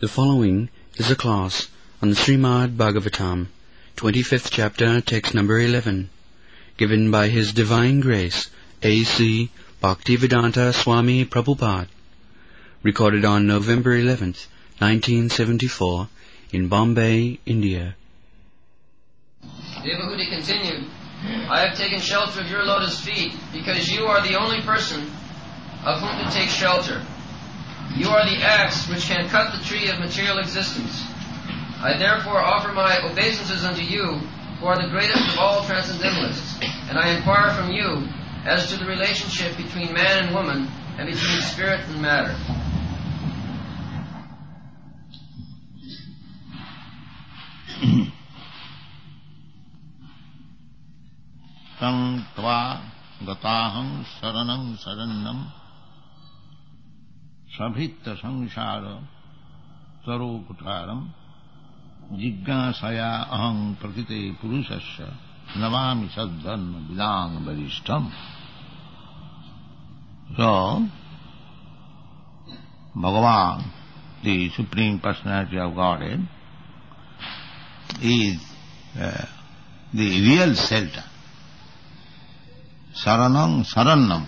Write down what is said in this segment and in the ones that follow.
The following is a class on the Srimad Bhagavatam, 25th chapter, text number 11, given by His Divine Grace, A.C. Bhaktivedanta Swami Prabhupada, recorded on November 11th, 1974, in Bombay, India. Devahuti continued, I have taken shelter of your lotus feet because you are the only person of whom to take shelter. You are the axe which can cut the tree of material existence. I therefore offer my obeisances unto you, who are the greatest of all transcendentalists, and I inquire from you as to the relationship between man and woman and between spirit and matter. Tam tva gataham saranam sarannam sabhitta samsara saruputaram jignasaya aham prakite purusasya navami sadharma vidang varishtam. So, Bhagavan, the Supreme Personality of Godhead, is the real shelter. Saranam, sarannam.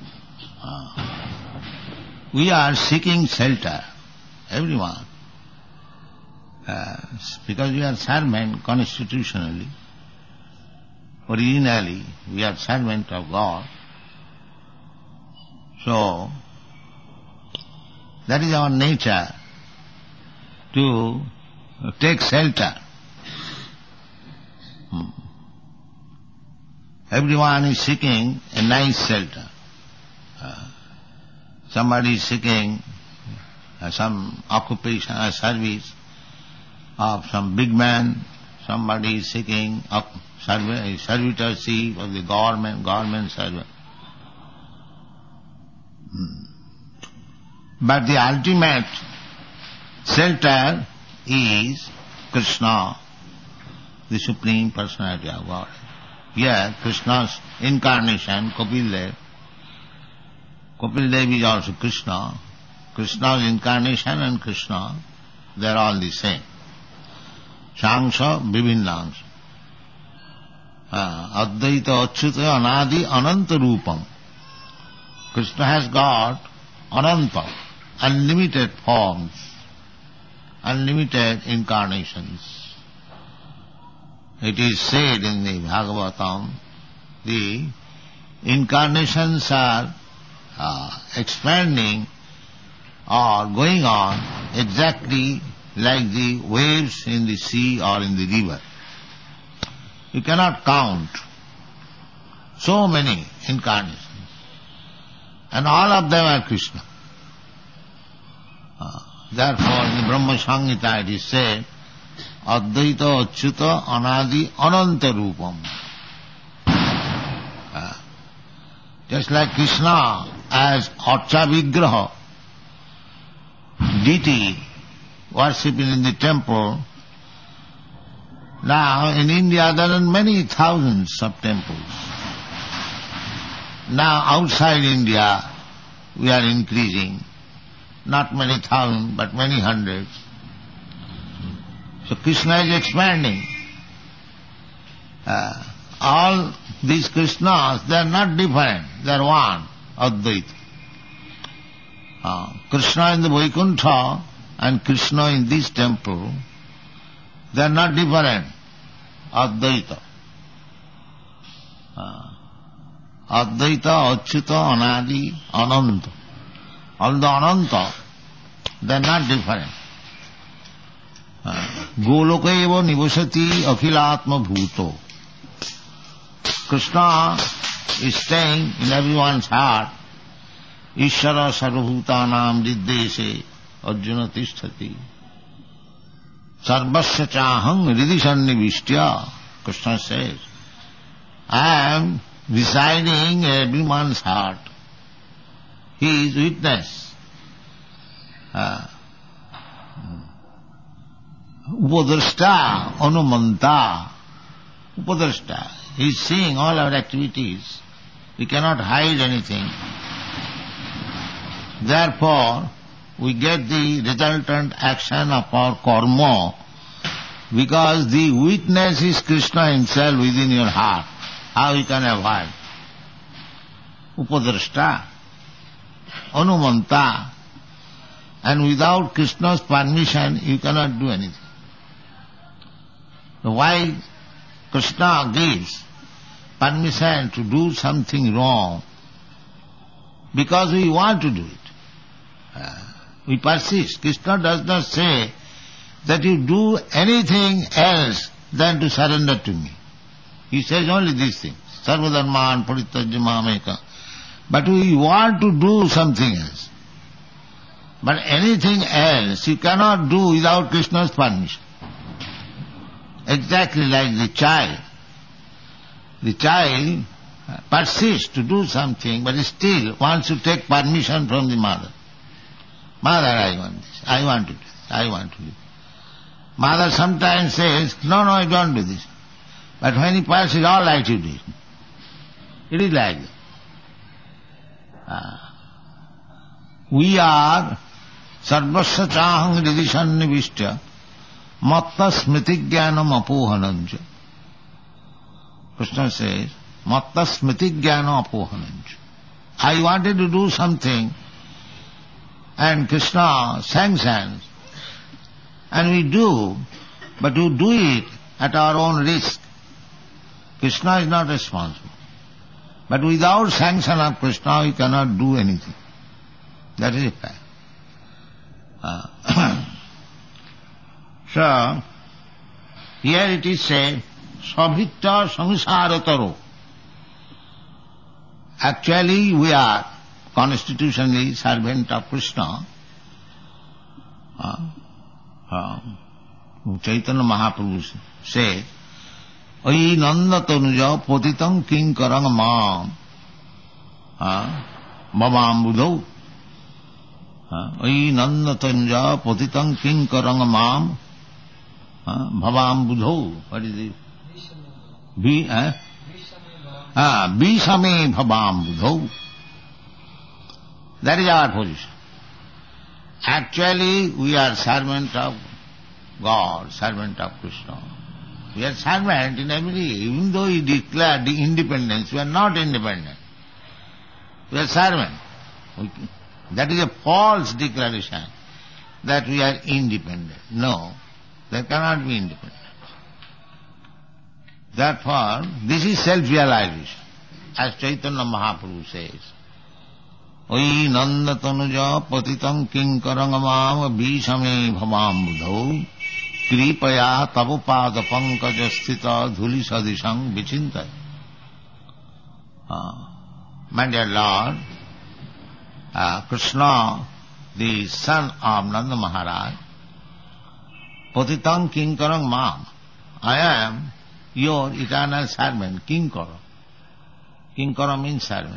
We are seeking shelter, everyone. Because we are servant constitutionally. Originally, we are servant of God. So, that is our nature, to take shelter. Everyone is seeking a nice shelter. Somebody is seeking some occupation or service of some big man. Somebody is seeking servitorship of the government servant. But the ultimate shelter is Krishna, the Supreme Personality of God. Here, Krishna's incarnation, Kapil Dev. Kapil Dev is also Krishna. Krishna's incarnation and Krishna, they are all the same. Shangsha Vivinnangsha. Advaita Achyuta Anadi Ananta Rupam. Krishna has got Ananta, unlimited forms, unlimited incarnations. It is said in the Bhagavatam, the incarnations are expanding or going on exactly like the waves in the sea or in the river. You cannot count so many incarnations. And all of them are Krishna. Therefore, in the Brahma Samhita it is said, Advaita Achyuta Anadi Ananta Rupam. Just like Krishna as Archa Vigraha, deity worshipping in the temple. Now in India there are many thousands of temples. Now outside India we are increasing, not many thousands but many hundreds. So Krishna is expanding. All these Krishnas, they are not different, they are one, Advaita. Krishna in the Vaikuntha and Krishna in this temple, they are not different, Advaita. Advaita, Achyuta, Anadi, Ananta. Although Ananta, they are not different. Goloka eva nivasati akhilatma bhuto. Krishna is staying in everyone's heart. Ishvara sarvabhutanam diddeshe Arjuna tisthati. Sarvasya chaham hridisannivistya. Krishna says, I am residing in everyone's heart. He is witness. Upadrashta, Anumanta. Upadrashta. He is seeing all our activities. We cannot hide anything. Therefore, we get the resultant action of our karma, because the witness is Krishna himself within your heart. How you can avoid? Upadrashta, Anumanta, and without Krishna's permission you cannot do anything. So why Krishna gives permission to do something wrong? Because we want to do it. We persist. Krishna does not say that you do anything else than to surrender to me. He says only these things. Sarvadharman parityajya mameka. But we want to do something else. But anything else you cannot do without Krishna's permission. Exactly like the child. The child persists to do something, but still wants to take permission from the mother. Mother, I want this, I want to do this, I want to do this. Mother sometimes says, no, I don't do this. But when he passes, all right, you do it. It is like that. We are sarvasya chahang ridisannivishya matta smriti jnanam apohananja. Krishna says, matta smriti jnanam apohananja. I wanted to do something and Krishna sanctions, and we do, but we do it at our own risk. Krishna is not responsible. But without sanction of Krishna we cannot do anything. That is a fact. So, here it is said, Sabhitta samsarataro. Actually we are constitutionally servant of Krishna. Chaitanya Mahaprabhu said, Ayi nanda tanuja patitam kinkarang mam bhavam budhau. Ayi nanda tanuja patitam kinkarang mam bhavam budhau. What is it? Bishame bhavam budhau. That is our position. Actually, we are servant of God, servant of Krishna. We are servant in every, even though we declare the independence, we are not independent. We are servant. That is a false declaration that we are independent. No, there cannot be independent. Therefore, this is self-realization, as Chaitanya Mahaprabhu says. Oyi nanda tanuja patitam kinkarang mam bishame bhavam budhau kripaya tavupada pankaja sthita dhuli sadishang vichintai. My dear Lord, Krishna, the son of Nanda Maharaj, patitam kinkarang mam, I am your eternal servant, Kinkara. Kinkara means servant.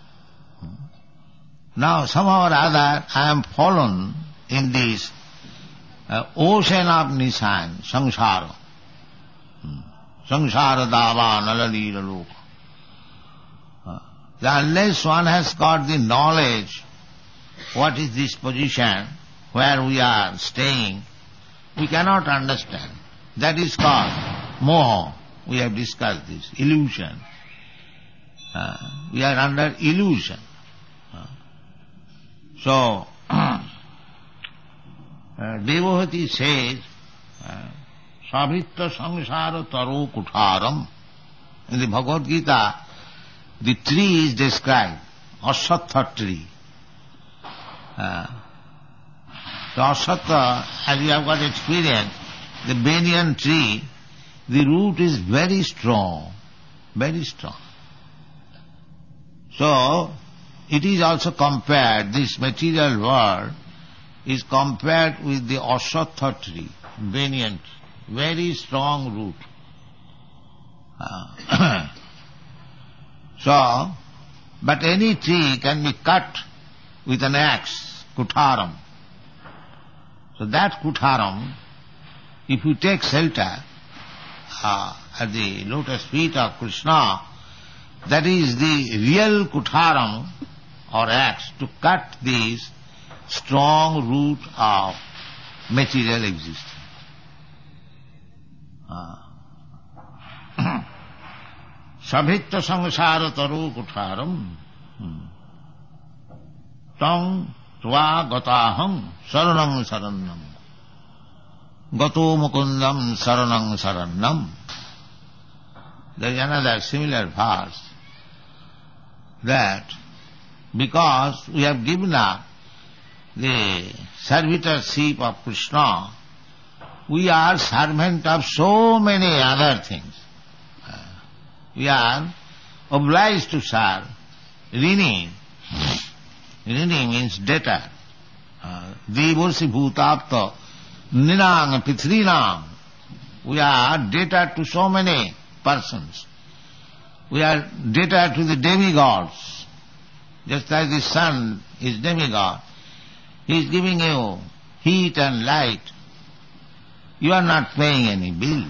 Now, somehow or other, I am fallen in this ocean of Nisan, samsara. Samsara dava nalalila loka. Unless one has got the knowledge, what is this position, where we are staying, we cannot understand. That is called moha. We have discussed this, illusion. We are under illusion. So, Devahati says, Sabhitta samsara taro kutharam. In the Bhagavad Gita, the tree is described, Asatha tree. So Asatha, as we have got experience, the banyan tree, the root is very strong, very strong. So, it is also compared, this material world is compared with the Asatha tree, banyan tree, very strong root. So, but any tree can be cut with an axe, kutharam. So that kutharam, if you take shelter at the lotus feet of Krishna, that is the real kutharam or axe to cut these strong root of material existence. Sabhitya samsara taru kutharam tang tva gataham saranam sarannam gato mukundam saranam sarannam. There is another similar verse that because we have given up the servitorship of Krishna, we are servant of so many other things. We are obliged to serve. Rini. Rini means debtor. Devarsi bhutapta ninang pitrinang. We are debtor to so many persons. We are debtor to the demigods. Just as the sun is demigod, he is giving you heat and light. You are not paying any bill.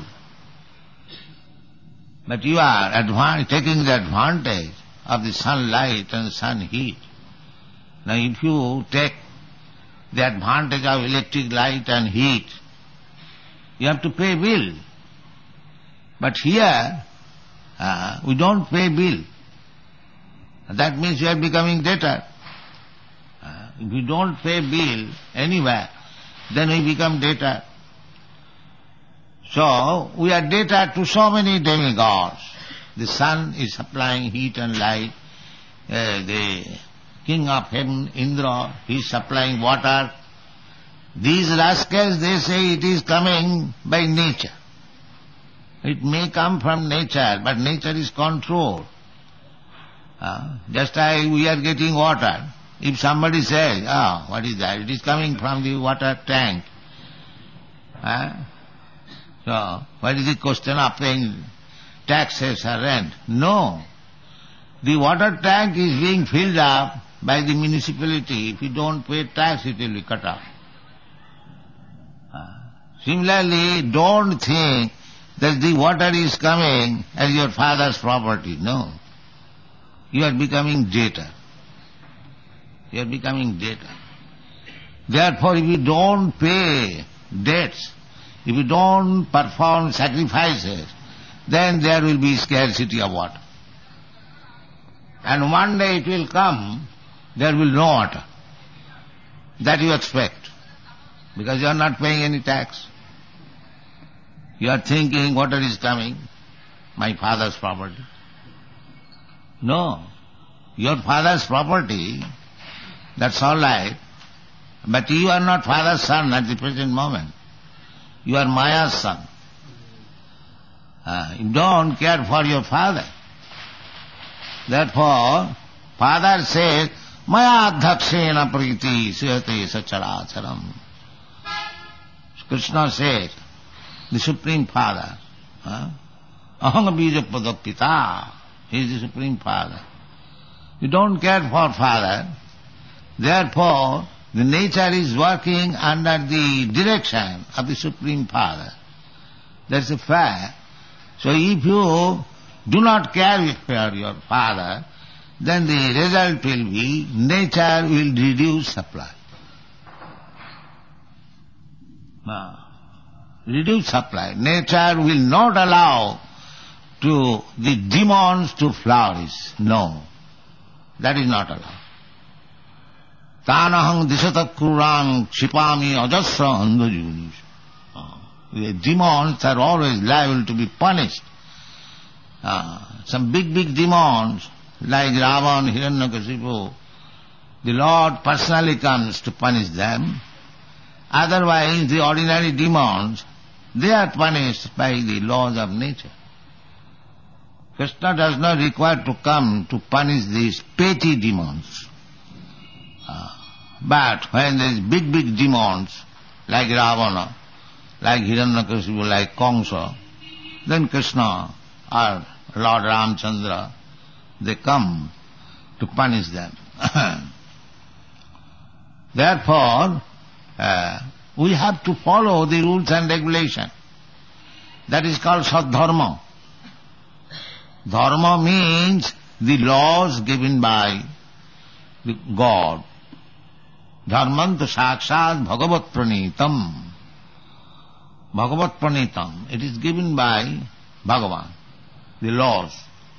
But you are taking the advantage of the sunlight and sun heat. Now if you take the advantage of electric light and heat, you have to pay bill. But here, we don't pay bill. That means you are becoming debtor. If we don't pay bill anywhere, then we become debtor. So, we are debtor to so many demigods. The sun is supplying heat and light. The king of heaven, Indra, he is supplying water. These rascals, they say it is coming by nature. It may come from nature, but nature is controlled. Just as we are getting water. If somebody says, what is that? It is coming from the water tank. So, what is the question of paying taxes or rent? No. The water tank is being filled up by the municipality. If you don't pay tax, it will be cut off. Similarly, don't think that the water is coming as your father's property. No. You are becoming debtor. You are becoming debtor. Therefore, if you don't pay debts, if you don't perform sacrifices, then there will be scarcity of water. And one day it will come, there will be no water. That you expect, because you are not paying any tax. You are thinking water is coming, my father's property. No, your father's property, that's all right, but you are not father's son at the present moment. You are Maya's son. You don't care for your father. Therefore, father says, Maya adhakshena priti suyate sacharacharam. Krishna says, the Supreme Father, aham bija padapita, he is the Supreme Father. You don't care for father, therefore the nature is working under the direction of the Supreme Father. That's a fact. So if you do not care for your father, then the result will be nature will reduce supply. Reduce supply. Nature will not allow to the demons to flourish. No, that is not allowed. Tanahang disata kurang chipami ajasra andhajunis. The demons are always liable to be punished. Some big demons like Ravan, Hiranyakasipu, the Lord personally comes to punish them. Otherwise, the ordinary demons, they are punished by the laws of nature. Krishna does not require to come to punish these petty demons. But when there is big demons, like Ravana, like Hiranyakasipu, like Kamsa, then Krishna or Lord Ramchandra, they come to punish them. Therefore, we have to follow the rules and regulations. That is called Sadharma. Dharma means the laws given by the God. Dharmanta sakshat bhagavat pranitam. Bhagavat pranitam. It is given by Bhagavan, the laws.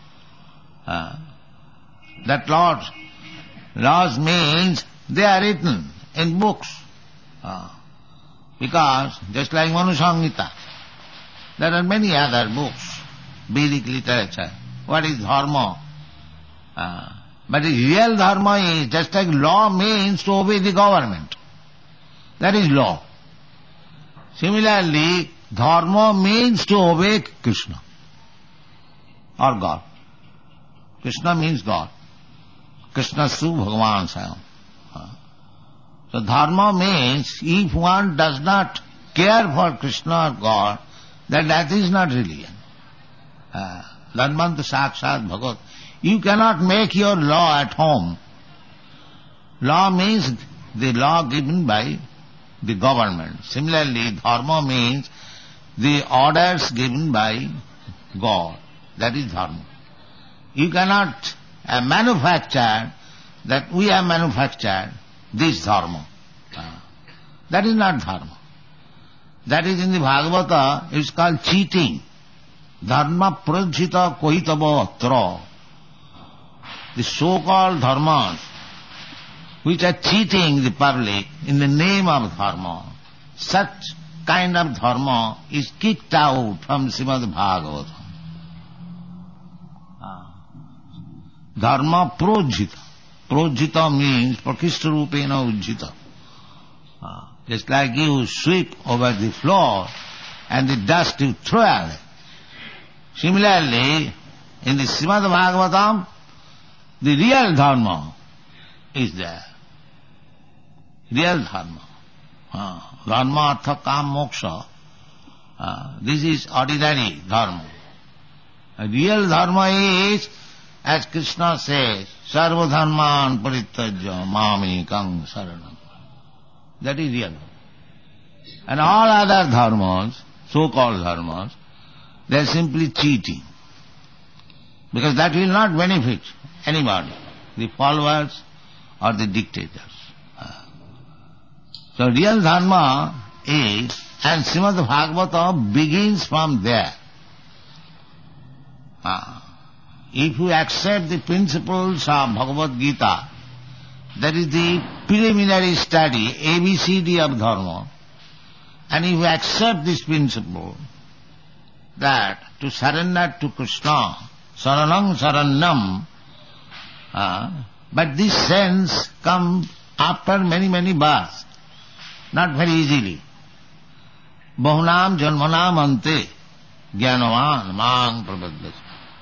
That laws means they are written in books. Because just like Manu Samhita, there are many other books, Vedic literature. What is dharma? But the real dharma is just like law means to obey the government. That is law. Similarly, dharma means to obey Krishna or God. Krishna means God. Krishna Su Bhagavan Sayam. So dharma means if one does not care for Krishna or God, then that is not religion. Dharmanta sakshat bhagat. You cannot make your law at home. Law means the law given by the government. Similarly, dharma means the orders given by God. That is dharma. You cannot manufacture that we have manufactured this dharma. That is not dharma. That is in the Bhagavata, it's called cheating. Dharma prajhita kohitava atra. The so-called dharmas, which are cheating the public in the name of dharma, such kind of dharma is kicked out from Srimad Bhagavatam. Dharma projita. Projita means prakishta rupena ujjita. Just like you sweep over the floor and the dust you throw away. Similarly, in the Srimad Bhagavatam, the real dharma is there. Real dharma. Dharma, artha, kam, moksha. This is ordinary dharma. Real dharma is, as Krishna says, sarva dharman parityajya mamekam saranam. That is real. And all other dharmas, so-called dharmas, they are simply cheating. Because that will not benefit anybody, the followers or the dictators. So real dharma is, and Srimad Bhagavata begins from there. If you accept the principles of Bhagavad Gita, that is the preliminary study, ABCD of dharma, and if you accept this principle, that to surrender to Krishna, saranam sarannam, but this sense comes after many, many births, not very easily. Bahunam janmanam ante jnanavan mang prabhaddhasi.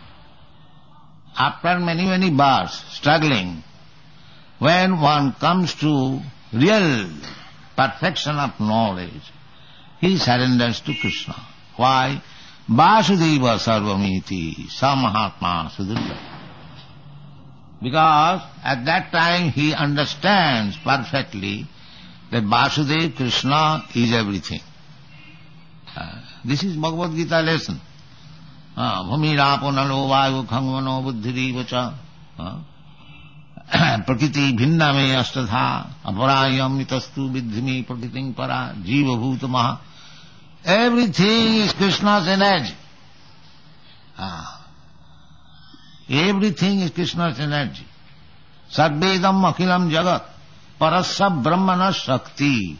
After many, many births, struggling, when one comes to real perfection of knowledge, he surrenders to Krishna. Why? Vasudeva sarvamiti sa mahatma sudurlabha. Because at that time he understands perfectly that Vasudeva, Krishna is everything. This is Bhagavad Gita lesson. Bhumirapo nalo vayu khangvano buddhirivacha prakriti bhinna me astadha aparayam itastu vidhimi prakriting para jiva bhutamaha. Everything is Krishna's energy. Everything is Krishna's energy. Sarvedam akhilam jagat parasya brahmana shakti.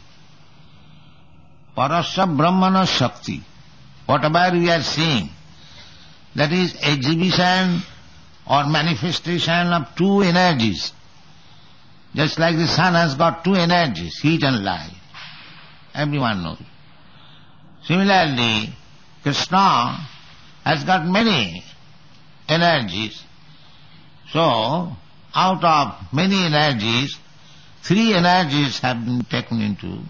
Parasya brahmana shakti. Whatever we are seeing, that is exhibition or manifestation of two energies. Just like the sun has got two energies, heat and light. Everyone knows. Similarly, Krishna has got many energies. So, out of many energies, three energies have been taken into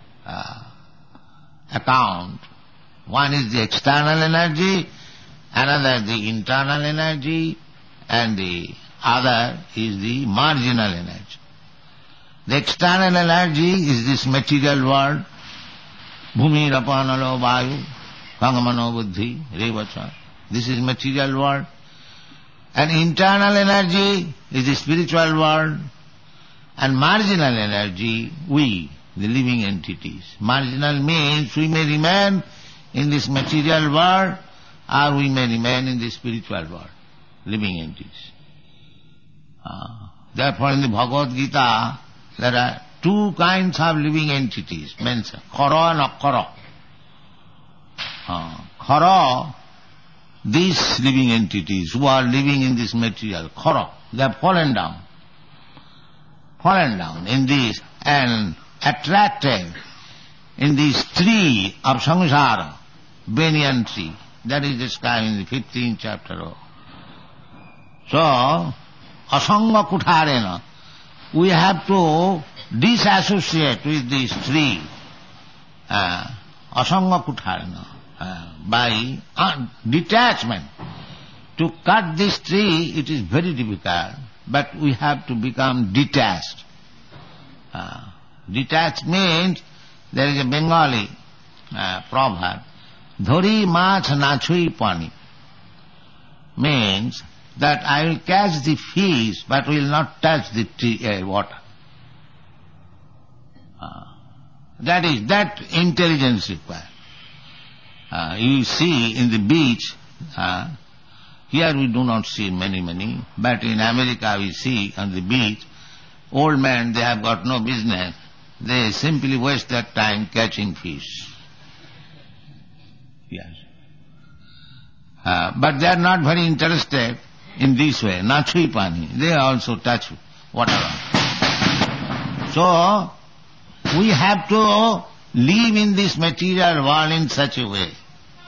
account. One is the external energy, another the internal energy, and the other is the marginal energy. The external energy is this material world, bhumi rapanalo vayu, kangamano buddhi, revacha. This is material world. And internal energy is the spiritual world, And marginal energy, we, the living entities. Marginal means we may remain in this material world or we may remain in the spiritual world, living entities. Therefore in the Bhagavad Gita there are two kinds of living entities mentioned, Khara and Akara. Khara, these living entities who are living in this material, Khara, they have fallen down in this and attracted in this tree of samsara, banyan tree, that is described in the 15th chapter. So, asanga kutharena, we have to disassociate with this tree, asanga kutharena, by detachment. To cut this tree, it is very difficult, but we have to become detached. Detached means, there is a Bengali proverb, Dhori mach nachui pani, means that I will catch the fish but will not touch the tree, water. That intelligence required. You see in the beach, here we do not see many, but in America we see on the beach, old men, they have got no business. They simply waste their time catching fish. Yes. But they are not very interested in this way, nachui pani. They also touch whatever. So, we have to live in this material world in such a way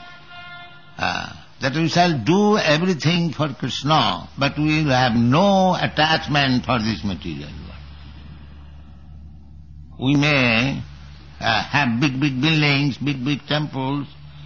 that we shall do everything for Krishna, but we will have no attachment for this material world. We may have big buildings, big temples,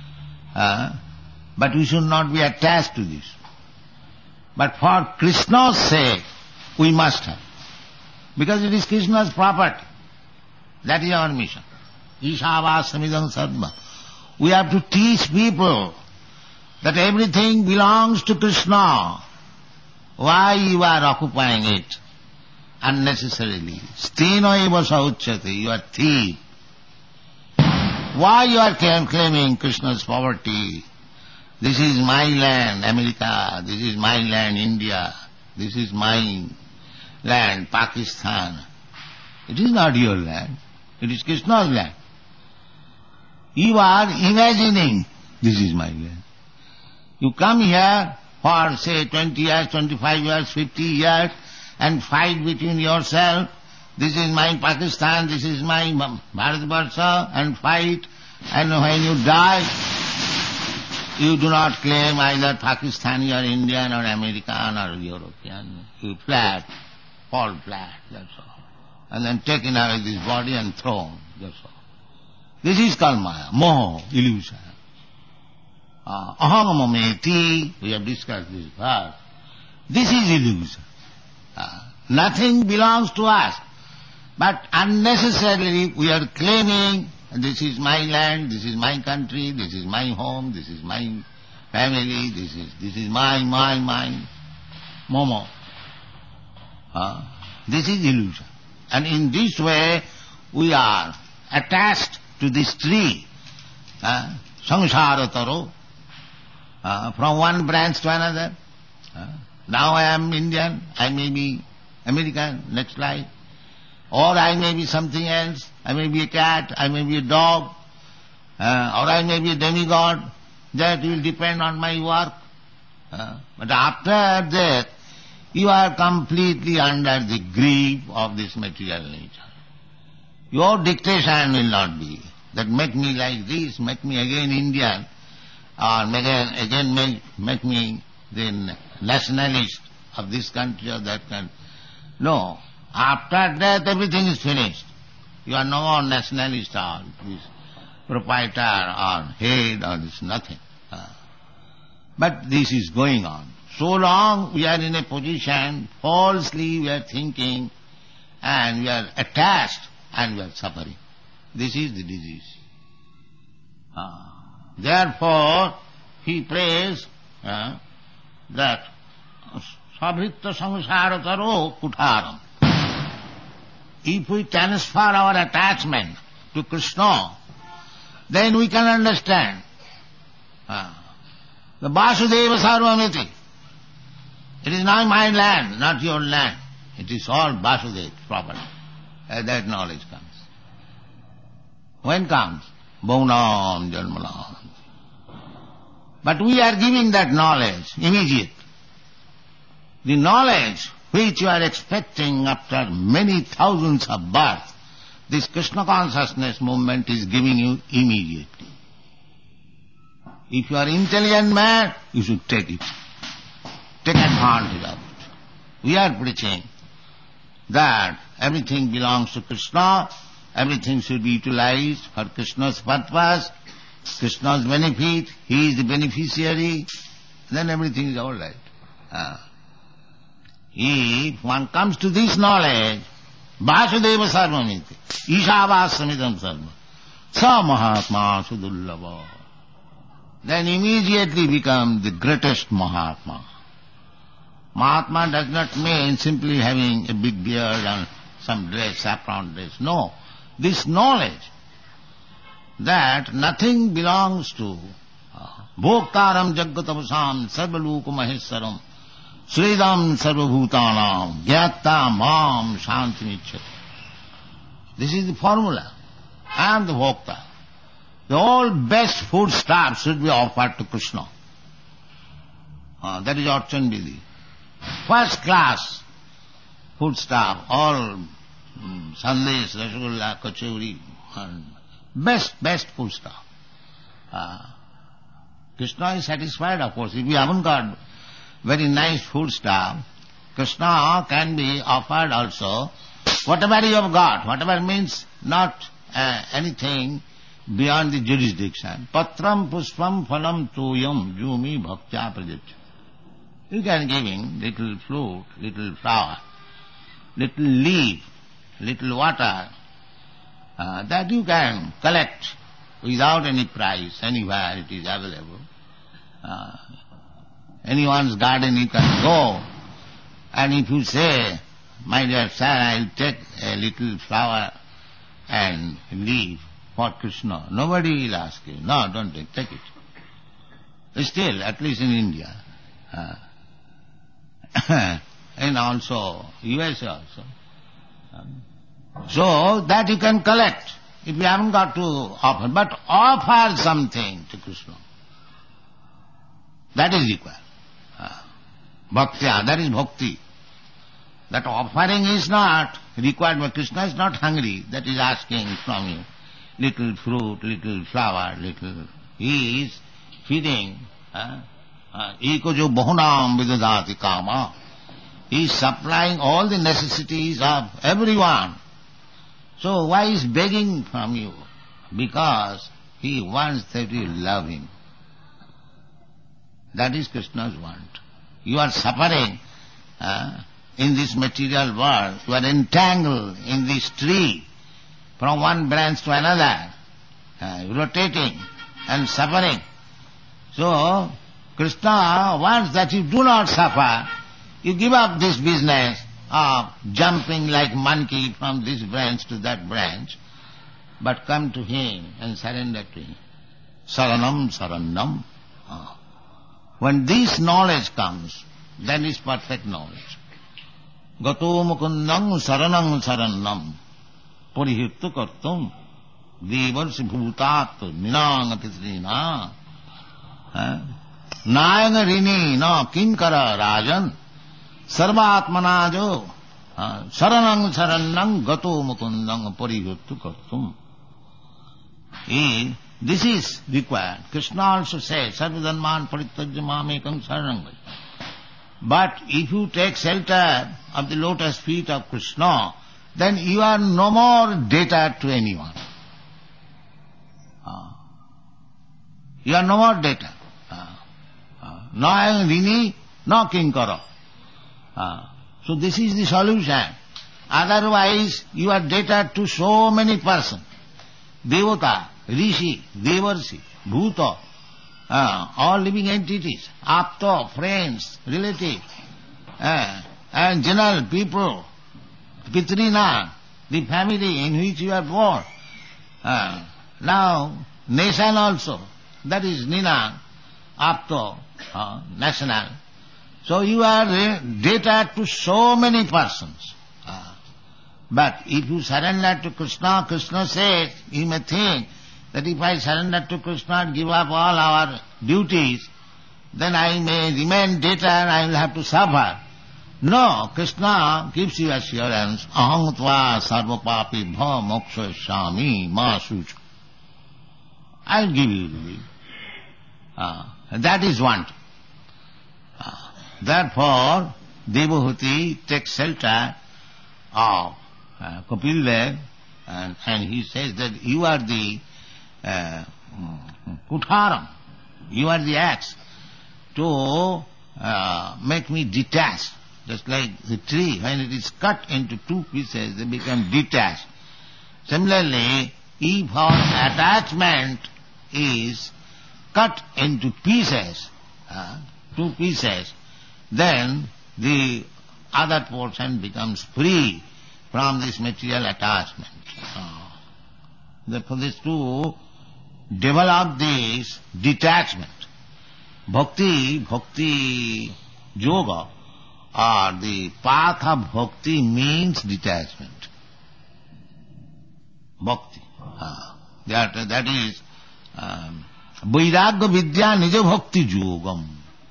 but we should not be attached to this. But for Krishna's sake, we must have. Because it is Krishna's property. That is our mission. Ishavāsamidam sarva. We have to teach people that everything belongs to Krishna. Why you are occupying it unnecessarily? Steno eva sauchyate, you are thief. Why you are claiming Krishna's property? This is my land, America. This is my land, India. This is my land, Pakistan. It is not your land. It is Krishna's land. You are imagining this is my land. You come here for say 20 years, 25 years, 50 years and fight between yourself. This is my Pakistan, this is my Bharatvarsha, and fight. And when you die, you do not claim either Pakistani or Indian or American or European. You fall flat, that's all. And then taken away this body and thrown, that's all. This is called Maya, Moho, illusion. Aham mameti, we have discussed this verse. This is illusion. Nothing belongs to us. But unnecessarily we are claiming, this is my land, this is my country, this is my home, this is my family, this is my, Momo. This is illusion. And in this way we are attached to this tree, samsara taro, from one branch to another. Now I am Indian, I may be American, next life. Or I may be something else, I may be a cat, I may be a dog, or I may be a demigod. That will depend on my work. But after death, you are completely under the grip of this material nature. Your dictation will not be that make me like this, make me again Indian, or again make me the nationalist of this country or that country. No. After death everything is finished. You are no more nationalist or this proprietor or head or this nothing. But this is going on. So long we are in a position, falsely we are thinking and we are attached and we are suffering. This is the disease. Therefore, he prays that sabhritta samsara taro kutharam. if we transfer our attachment to Krishna, then we can understand. The Vasudeva Sarvamiti. It is not my land, not your land. It is all Vasudeva's property. That knowledge comes. When comes? Bhaunam Janmanam. But we are giving that knowledge immediate. The knowledge which you are expecting after many thousands of births, this Krishna consciousness movement is giving you immediately. If you are intelligent man, you should take it. Take advantage of it. We are preaching that everything belongs to Krishna, everything should be utilized for Krishna's purpose, Krishna's benefit, he is the beneficiary, then everything is all right. If one comes to this knowledge, Vasudeva Sarvamiti, Ishavasramidam Sarva, Sa Mahatma Sudullava, then immediately become the greatest Mahatma. Mahatma does not mean simply having a big beard and some dress, saffron dress. No. This knowledge that nothing belongs to Bhoktaram Jaggatavasam Sarvaluka Maheswaram Sridam Sarvabhutanam Gyatta Mam Shantimicchati. This is the formula. I am the Bhokta. The all best foodstuffs should be offered to Krishna. That is Archan Vidhi. First class foodstuff, all sandesh, rasgulla, kachori, best foodstuff. Krishna is satisfied, of course. If we haven't got very nice foodstuff, Krishna can be offered also whatever you have got. Whatever means not anything beyond the jurisdiction. Patram puspam phalam tuyam jumi bhaktya prajaccha. You can give him little fruit, little flower, little leaf, little water, that you can collect without any price, anywhere it is available. Anyone's garden you can go, and if you say, my dear sir, I'll take a little flower and leaf for Krishna, nobody will ask you, no, don't take it. Still, at least in India, and also USA also. So that you can collect if you haven't got to offer, but offer something to Krishna. That is required. Bhaktya, that is bhakti. That offering is not required, but Krishna is not hungry. That is asking from you little fruit, little flower, little. He is feeding. Eko jo bahunam vidadati kama. He is supplying all the necessities of everyone. So why is begging from you? Because he wants that you love him. That is Krishna's want. You are suffering in this material world. You are entangled in this tree from one branch to another, rotating and suffering. So Krishna wants that you do not suffer. You give up this business of jumping like monkey from this branch to that branch, but come to him and surrender to him. Saranam, saranam. When this knowledge comes, then is perfect knowledge. Gato mukundam saranam sarannam parihittu kartum devarsi bhutat ninangatitrina nayana rini na kinkara rajan sarvatmana jo saranam sarannam gato mukundam parihittu kartum. This is required. Krishna also says, Sarvadanman parityajya mamekam saranam. But if you take shelter of the lotus feet of Krishna, then you are no more debtor to anyone. You are no more debtor. No rini, no kinkara. So this is the solution. Otherwise, you are debtor to so many persons. Devata, Rishi, Devarsi, Bhuta, all living entities, Apta, friends, relatives, and general people, Pitrina, the family in which you are born. Now, nation also, that is Nina, Apto, national. So you are debtor to so many persons. But if you surrender to Krishna, Krishna says, you may think that if I surrender to Krishna and give up all our duties, then I may remain debtor, I will have to suffer. No, Krishna gives you assurance, aham tva sarva papi bha moksha shami ma sucha. I will give you relief. That is one. Therefore, Devahuti takes shelter of Kapildev, and he says that you are the kutharam, you are the axe to make me detached. Just like the tree, when it is cut into two pieces, they become detached. Similarly, if our attachment is cut into pieces, two pieces, then the other portion becomes free from this material attachment. Therefore, this to develop this detachment. Bhakti yoga, or the path of bhakti means detachment. Bhakti. That is Vairagya Vidya Nija Bhakti Yogam.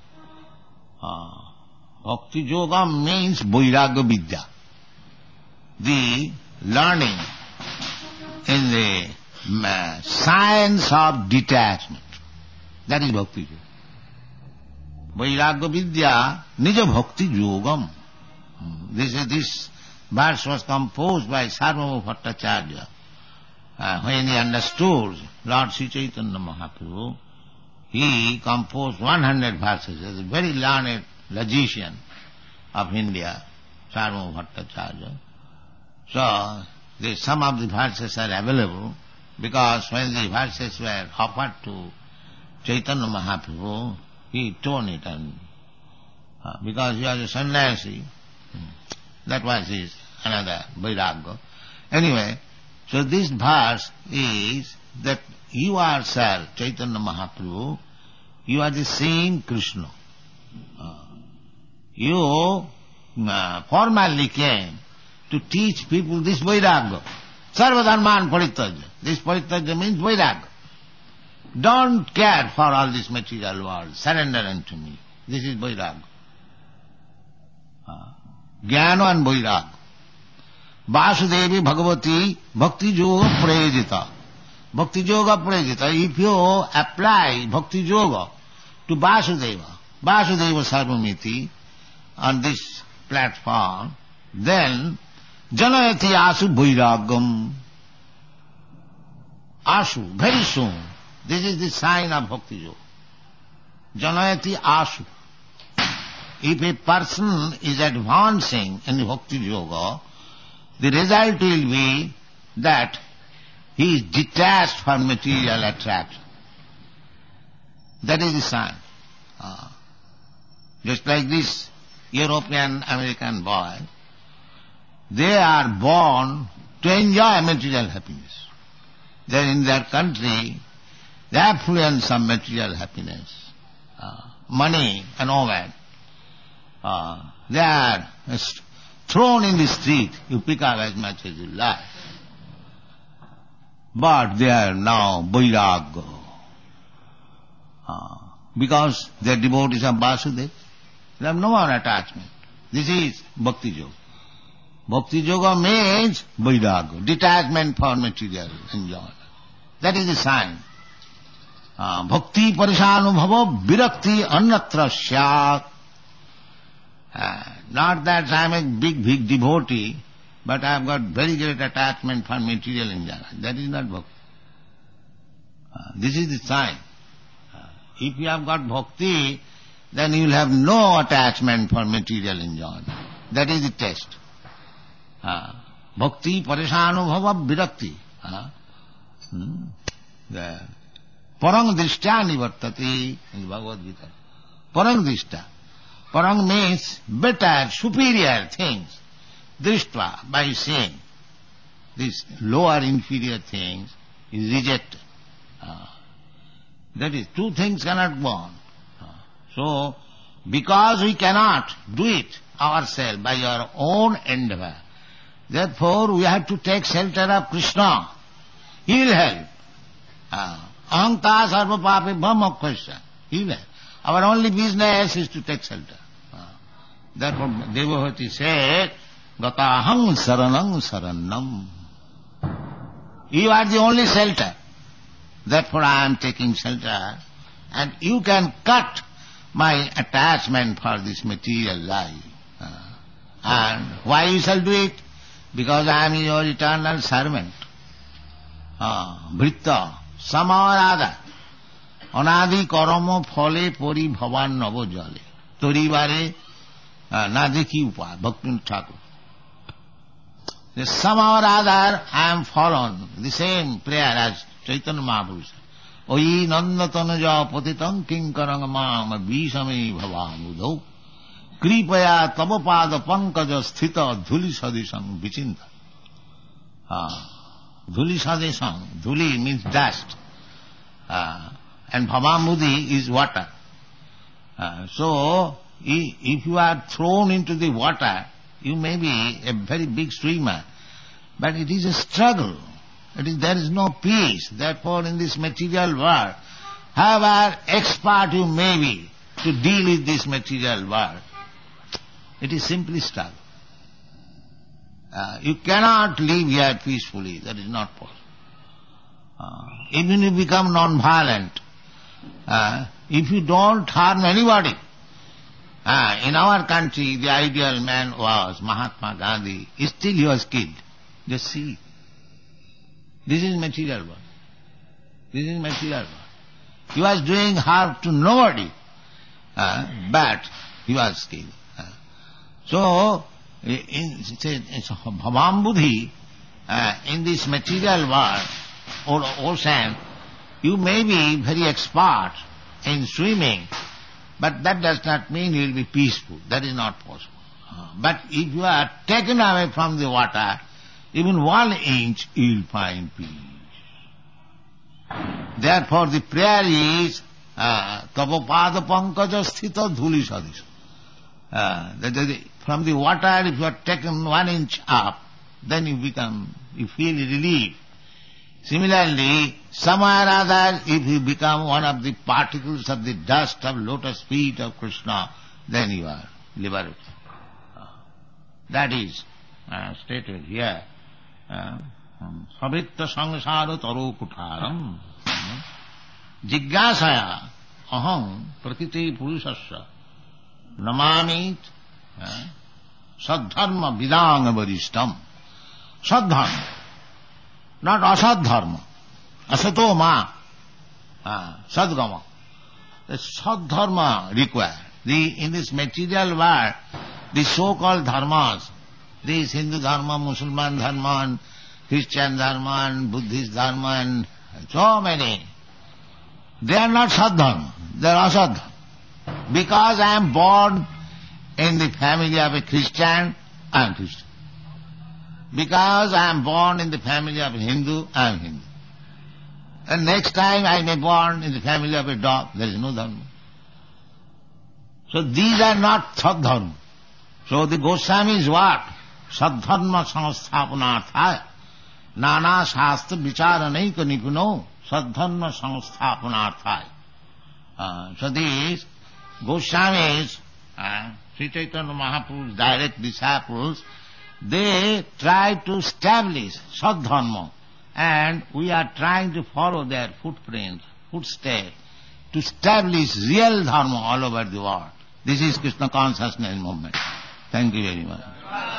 Bhakti Yogam means Vairagya Vidya. The learning in the science of detachment. That is Bhakti Yoga. Vairagya Vidya Nija Bhakti Yogam. This verse was composed by Sarvabhauma Bhattacharya. When he understood Lord Sri Chaitanya Mahaprabhu, he composed 100 verses. He is a very learned logician of India, Sarvabhauma Bhattacharya. So, some of the verses are available, because when the verses were offered to Chaitanya Mahaprabhu, he torn it, and because he was a sannyasi, that was his another vairagya. Anyway, so this verse is that you yourself, Chaitanya Mahaprabhu, you are the same Krishna. You formally came to teach people this vairagya. Sarva dharman parityaja. This parityaja means vairagya. Don't care for all this material world. Surrender unto me. This is vairagya. Jnana and vairagya. Vasudevi Bhagavati Bhakti Yoga Prajita. Bhakti Yoga Prajita. If you apply Bhakti Yoga to Vasudeva, Vasudeva Sarvamiti, on this platform, then Janayati Asu Vairagyam. Asu, very soon. This is the sign of Bhakti Yoga. Janayati Asu. If a person is advancing in Bhakti Yoga, the result will be that he is detached from material attraction. That is the sign. Just like this European American boy, they are born to enjoy material happiness. They are in their country, the affluence of material happiness, money and all that. They are thrown in the street, you pick up as much as you like. But they are now vairagya. Because they are devotees of Vasudeva. They have no more attachment. This is Bhakti Yoga. Bhakti Yoga means vairagya, detachment from material enjoyment. That is the sign. Bhakti parishanubhava virakti annatra syat. Not that I am a big devotee, but I have got very great attachment for material enjoyment. That is not bhakti. This is the sign. If you have got bhakti, then you will have no attachment for material enjoyment. That is the test. Bhakti parishanubhava virakti. Parang drishtya nivartati in Bhagavad Gita. Parang drishtya. Parang means better, superior things. Drishtva, by seeing. these lower inferior things is rejected. That is, two things cannot go on. So, because we cannot do it ourselves by our own endeavor, therefore we have to take shelter of Krishna. He will help. Ahanta sarva papi brahmakwasya. He will help. Our only business is to take shelter. Therefore Devavati said, Gatahang saranang sarannam. You are the only shelter. Therefore I am taking shelter, and you can cut my attachment for this material life. And why you shall do it? Because I am your eternal servant. Vritta, samarada, anadi karama phale pori bhavan navo jale. Toribare na dekhi upad, Bhaktivinoda Thakur. The somehow or other I am fallen. The same prayer as Chaitanya Mahaprabhu. Oi nanda tanuja patitam kinkarang mam vishame bhavamudau kripaya tavapada pankaja sthita dhuli sadisam vichinta. Dhuli sadisam. Dhuli means dust. And bhavamudi is water. So, if you are thrown into the water, you may be a very big swimmer, but it is a struggle. There is no peace. Therefore, in this material world, however expert you may be to deal with this material world, it is simply struggle. You cannot live here peacefully. That is not possible. Even if you become non-violent, if you don't harm anybody. In our country, the ideal man was Mahatma Gandhi. Still he was killed. Just see. This is material world. This is material world. He was doing harm to nobody, but he was killed. So, in Bhavambudhi, in this material world or ocean, you may be very expert in swimming, but that does not mean you will be peaceful. That is not possible. But if you are taken away from the water, even 1 inch, you will find peace. Therefore the prayer is Tava pada pankaja sthita dhuli sadisha. From the water, if you are taken 1 inch up, then you feel relief. Similarly, somewhere or other, if you become one of the particles of the dust of lotus feet of Krishna, then you are liberated. That is stated here. Savitta sangsara taro kutaram jigyasaya aham prakriti purusasya namamit sadharma vidanga varistam. Sadharma, not asadharma. Asato ma, sadgama. The sadharma required. In this material world, the so-called dharmas, this Hindu dharma, Muslim dharma, and Christian dharma, and Buddhist dharma, and so many, they are not sadharma, they are asadharma. Because I am born in the family of a Christian, I am Christian. Because I am born in the family of a Hindu, I am Hindu. And next time I may be born in the family of a dog, there is no dharma. So these are not sadharma. So the Goswami's what? Sadharma samsthapanarthaya. Nana shastra vicharanika nipuno. Sadharma samsthapanarthaya. So these Goswamis, Sri Chaitanya Mahaprabhu's direct disciples, they try to establish sadharma, and we are trying to follow their footprints, footsteps, to establish real dharma all over the world. This is Krishna consciousness movement. Thank you very much.